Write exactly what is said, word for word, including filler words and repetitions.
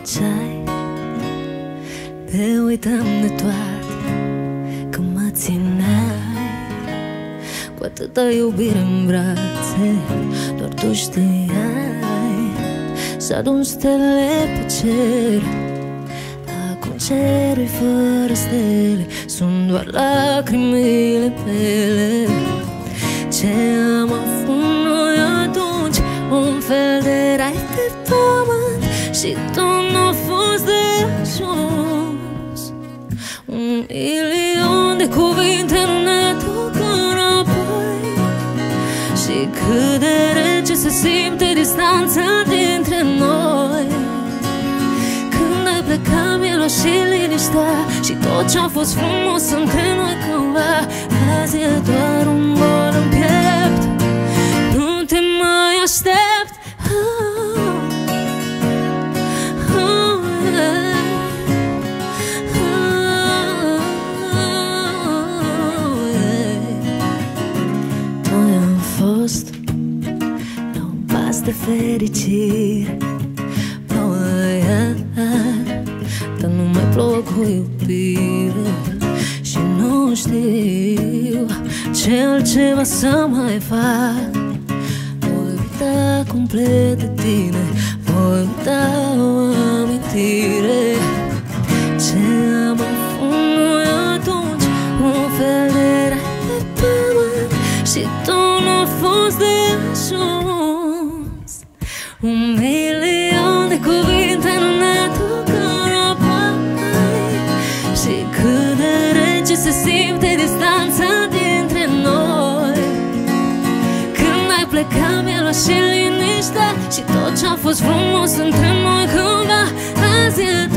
ziceai, te uitam de toate, că mă țineai cu atâta iubire în brațe. Doar tu știai să adun stele pe cer. Acum cerul fără stele, sunt doar lacrimile mele. Ce am avut noi atunci, un fel de rai pe pământ, și tu n-a fost de ajuns. Un milion de cuvinte nu ne duc înapoi. Și cât de rece se simte distanța dintre noi. Când ai plecat mi-a luat și liniștea, și tot ce-a fost frumos între noi cândva. Azi e doar un bol în piept, nu te mai aștept. Oh, oh, yeah. Oh, yeah. Noi am fost la un pas de fericire, oh, yeah. Dar nu mai plouă cu iubire. Și nu știu ce altceva să mai fac. Voi uita complet de tine, voi uita o amintire. Ce am avut noi atunci, un fel de rai pe pământ, și tu n-a fost de ajuns. Un milion de cuvinte nu ne duc înapoi. Și cât de rece se simte distanța dintre noi. Când ai plecat mi-a luat și liniștea, și tot ce-a fost frumos între noi cândva. Azi e